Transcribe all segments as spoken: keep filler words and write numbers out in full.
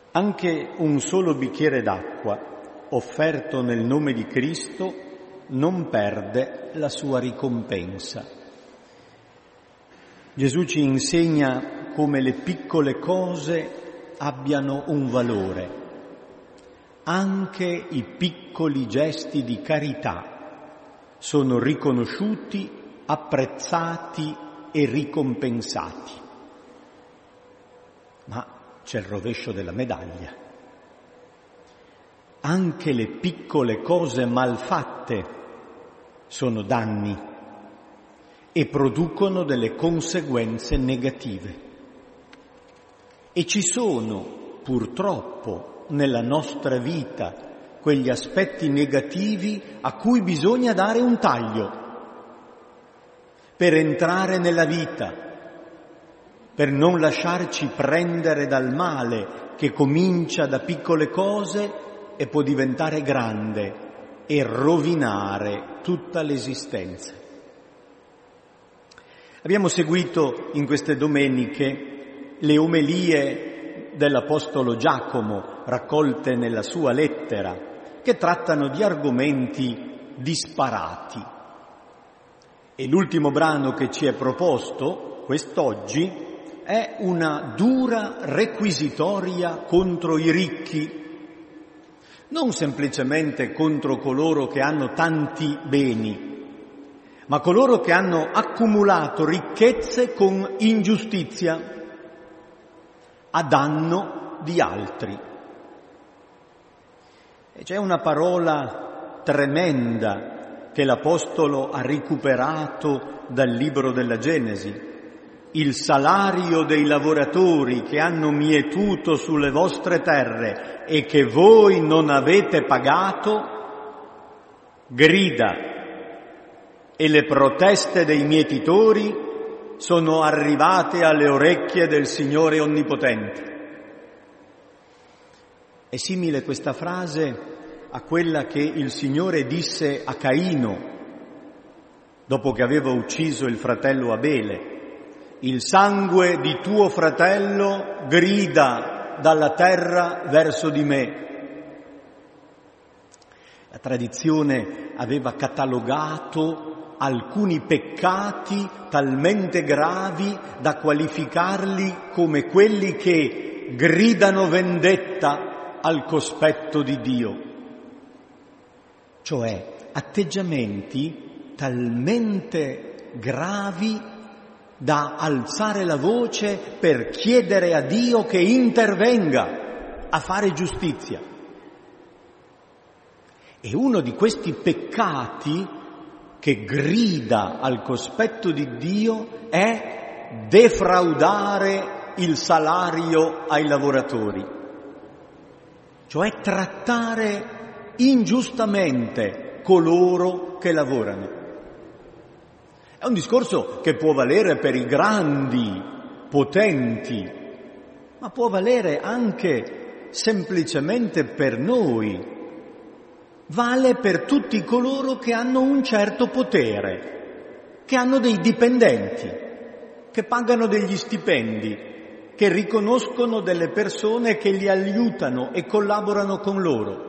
Anche un solo bicchiere d'acqua offerto nel nome di Cristo non perde la sua ricompensa. Gesù ci insegna come le piccole cose abbiano un valore. Anche i piccoli gesti di carità sono riconosciuti, apprezzati e ricompensati. Ma c'è il rovescio della medaglia. Anche le piccole cose malfatte sono danni e producono delle conseguenze negative. E ci sono, purtroppo, nella nostra vita quegli aspetti negativi a cui bisogna dare un taglio per entrare nella vita, per non lasciarci prendere dal male che comincia da piccole cose e può diventare grande e rovinare tutta l'esistenza. Abbiamo seguito in queste domeniche le omelie dell'Apostolo Giacomo, raccolte nella sua lettera, che trattano di argomenti disparati. E l'ultimo brano che ci è proposto quest'oggi è una dura requisitoria contro i ricchi, non semplicemente contro coloro che hanno tanti beni, ma coloro che hanno accumulato ricchezze con ingiustizia, a danno di altri. E c'è una parola tremenda che l'Apostolo ha recuperato dal libro della Genesi: il salario dei lavoratori che hanno mietuto sulle vostre terre e che voi non avete pagato grida, e le proteste dei mietitori sono arrivate alle orecchie del Signore Onnipotente. È simile questa frase a quella che il Signore disse a Caino dopo che aveva ucciso il fratello Abele: il sangue di tuo fratello grida dalla terra verso di me. La tradizione aveva catalogato alcuni peccati talmente gravi da qualificarli come quelli che gridano vendetta al cospetto di Dio. Cioè atteggiamenti talmente gravi da alzare la voce per chiedere a Dio che intervenga a fare giustizia. E uno di questi peccati che grida al cospetto di Dio è defraudare il salario ai lavoratori, cioè trattare ingiustamente coloro che lavorano. È un discorso che può valere per i grandi, potenti, ma può valere anche semplicemente per noi. Vale per tutti coloro che hanno un certo potere, che hanno dei dipendenti, che pagano degli stipendi, che riconoscono delle persone che li aiutano e collaborano con loro.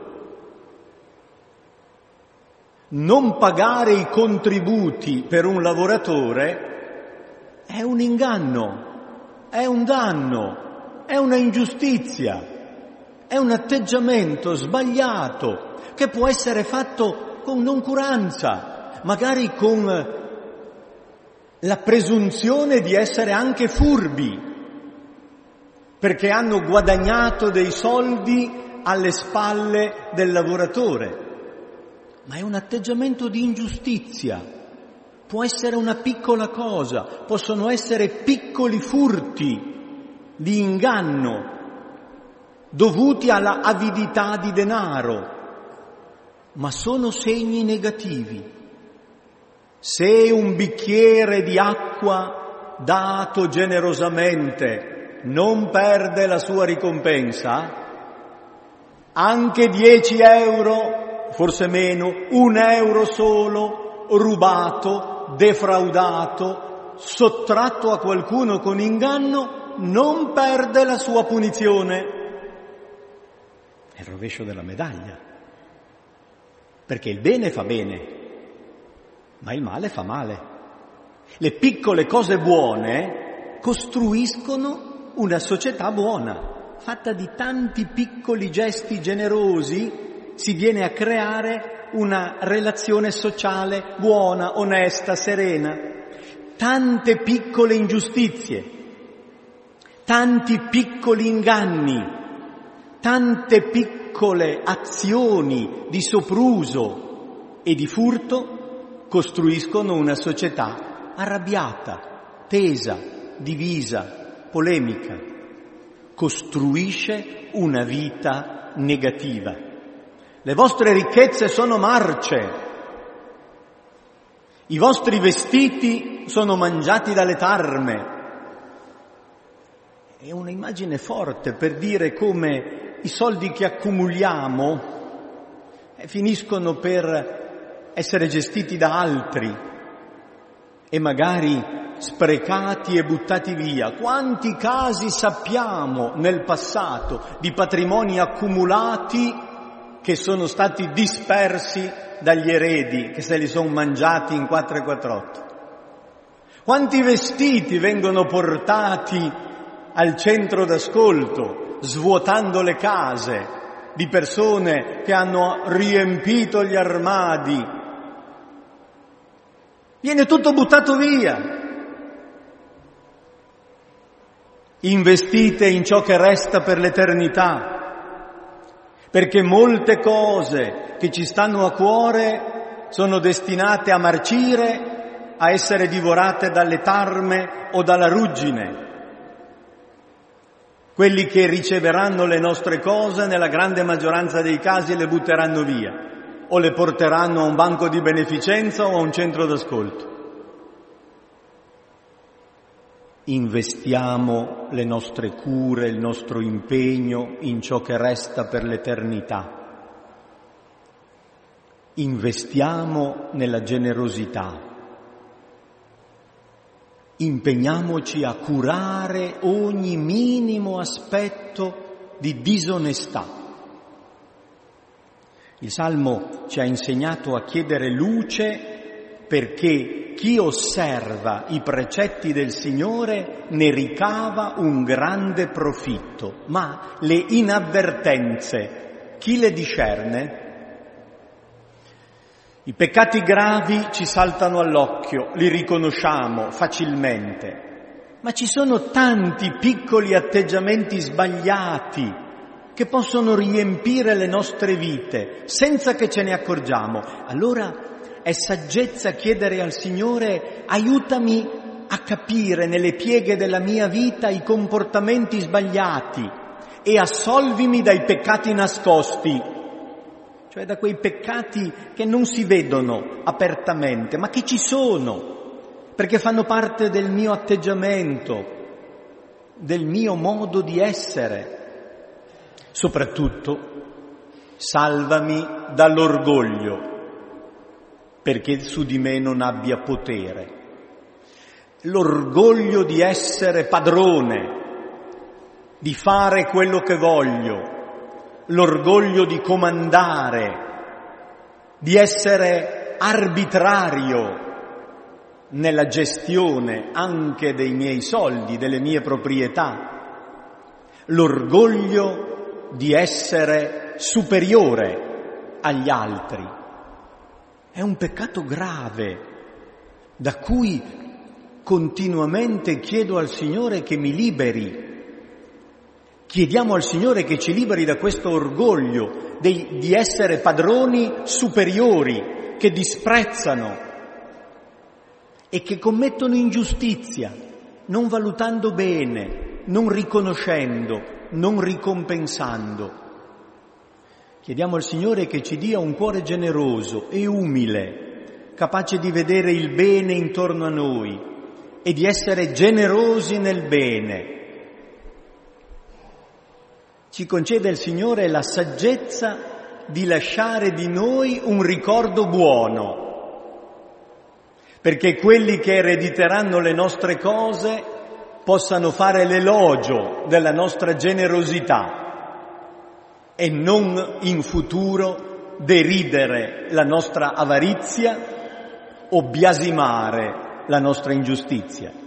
Non pagare i contributi per un lavoratore è un inganno, è un danno, è una ingiustizia, è un atteggiamento sbagliato che può essere fatto con noncuranza, magari con la presunzione di essere anche furbi, perché hanno guadagnato dei soldi alle spalle del lavoratore. Ma è un atteggiamento di ingiustizia, può essere una piccola cosa, possono essere piccoli furti di inganno dovuti alla avidità di denaro, ma sono segni negativi. Se un bicchiere di acqua dato generosamente non perde la sua ricompensa, anche dieci euro, forse meno, un euro solo, rubato, defraudato, sottratto a qualcuno con inganno, non perde la sua punizione. È il rovescio della medaglia, perché il bene fa bene, ma il male fa male. Le piccole cose buone costruiscono una società buona, fatta di tanti piccoli gesti generosi. Si viene a creare una relazione sociale buona, onesta, serena. Tante piccole ingiustizie, tanti piccoli inganni, tante piccole azioni di sopruso e di furto costruiscono una società arrabbiata, tesa, divisa, polemica. Costruisce una vita negativa. Le vostre ricchezze sono marce, i vostri vestiti sono mangiati dalle tarme. È un'immagine forte per dire come i soldi che accumuliamo eh, finiscono per essere gestiti da altri e magari sprecati e buttati via. Quanti casi sappiamo nel passato di patrimoni accumulati che sono stati dispersi dagli eredi, che se li sono mangiati in quattro e quattr'otto. Quanti vestiti vengono portati al centro d'ascolto, svuotando le case di persone che hanno riempito gli armadi. Viene tutto buttato via. Investite in ciò che resta per l'eternità, perché molte cose che ci stanno a cuore sono destinate a marcire, a essere divorate dalle tarme o dalla ruggine. Quelli che riceveranno le nostre cose, nella grande maggioranza dei casi, le butteranno via o le porteranno a un banco di beneficenza o a un centro d'ascolto. Investiamo le nostre cure, il nostro impegno in ciò che resta per l'eternità. Investiamo nella generosità. Impegniamoci a curare ogni minimo aspetto di disonestà. Il Salmo ci ha insegnato a chiedere luce perché chi osserva i precetti del Signore ne ricava un grande profitto, ma le inavvertenze, chi le discerne? I peccati gravi ci saltano all'occhio, li riconosciamo facilmente, ma ci sono tanti piccoli atteggiamenti sbagliati che possono riempire le nostre vite senza che ce ne accorgiamo. Allora è saggezza chiedere al Signore: aiutami a capire nelle pieghe della mia vita i comportamenti sbagliati e assolvimi dai peccati nascosti, cioè da quei peccati che non si vedono apertamente, ma che ci sono, perché fanno parte del mio atteggiamento, del mio modo di essere. Soprattutto, salvami dall'orgoglio, perché su di me non abbia potere. L'orgoglio di essere padrone, di fare quello che voglio, l'orgoglio di comandare, di essere arbitrario nella gestione anche dei miei soldi, delle mie proprietà, l'orgoglio di essere superiore agli altri. È un peccato grave da cui continuamente chiedo al Signore che mi liberi. Chiediamo al Signore che ci liberi da questo orgoglio di, di essere padroni superiori, che disprezzano e che commettono ingiustizia, non valutando bene, non riconoscendo, non ricompensando. Chiediamo al Signore che ci dia un cuore generoso e umile, capace di vedere il bene intorno a noi e di essere generosi nel bene. Ci concede il Signore la saggezza di lasciare di noi un ricordo buono, perché quelli che erediteranno le nostre cose possano fare l'elogio della nostra generosità e non in futuro deridere la nostra avarizia o biasimare la nostra ingiustizia.